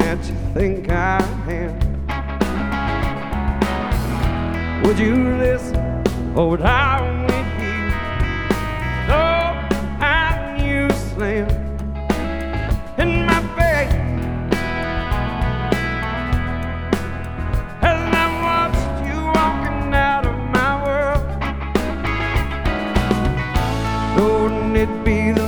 that you think I am. Would you listen, or would I win you? No, I knew slam in my face as I watched you walking out of my world. Wouldn't it be